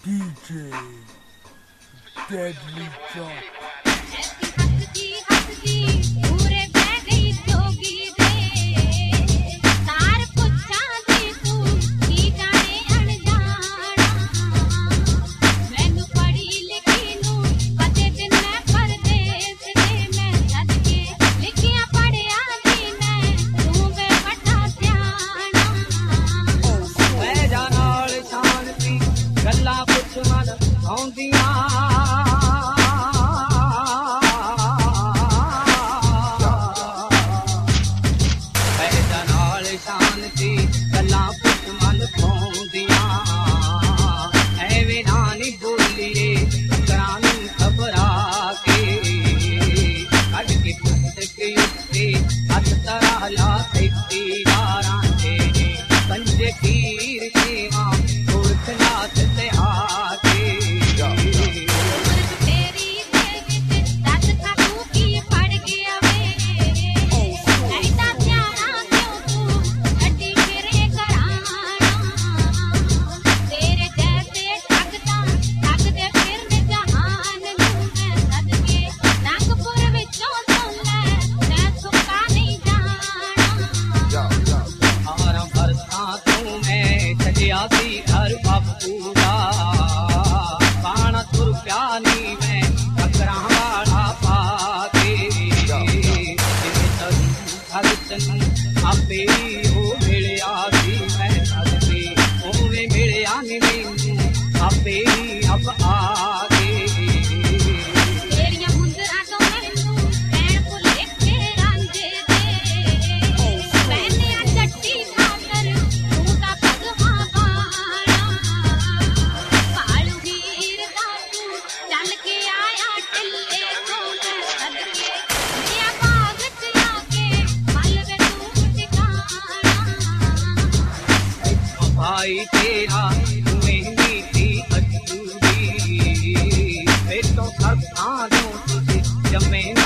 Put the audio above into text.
DJ Deadly John. आपे हो मिलिया सी मैं सदके ओवे मिलिया नी मैनू आपे अब आके तेरियां मुंदरां तो मैनू भैण भुल के रांझे दे मैंने आ जट्टी खातर तू ता भगवां वाला पालू हीर दा तू चल के आया टिल्ले को मैं सदके मेरा बाग च आके मल भाई तेरा मेरी थी अधूरी फिर तो सब तुझे जमे